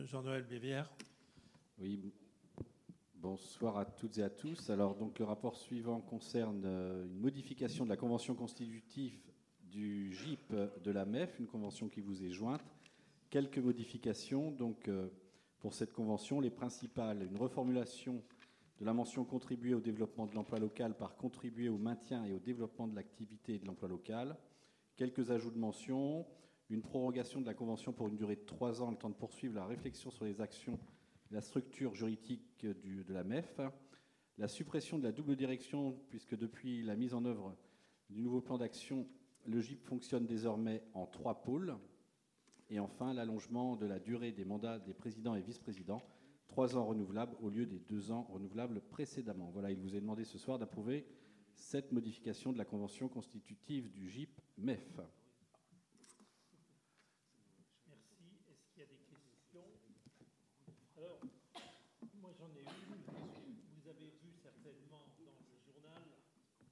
Jean-Noël Bévière. Oui, bonsoir à toutes et à tous. Alors, donc, le rapport suivant concerne une modification de la convention constitutive du GIP de la MEF, une convention qui vous est jointe. Quelques modifications. Donc, pour cette convention, les principales, une reformulation de la mention contribuer au développement de l'emploi local par contribuer au maintien et au développement de l'activité et de l'emploi local. Quelques ajouts de mention. Une prorogation de la convention pour une durée de 3 ans, le temps de poursuivre la réflexion sur les actions et la structure juridique de la MEF. La suppression de la double direction, puisque depuis la mise en œuvre du nouveau plan d'action, le GIP fonctionne désormais en 3 pôles. Et enfin, l'allongement de la durée des mandats des présidents et vice-présidents, 3 ans renouvelables au lieu des 2 ans renouvelables précédemment. Voilà, il vous est demandé ce soir d'approuver cette modification de la convention constitutive du GIP MEF.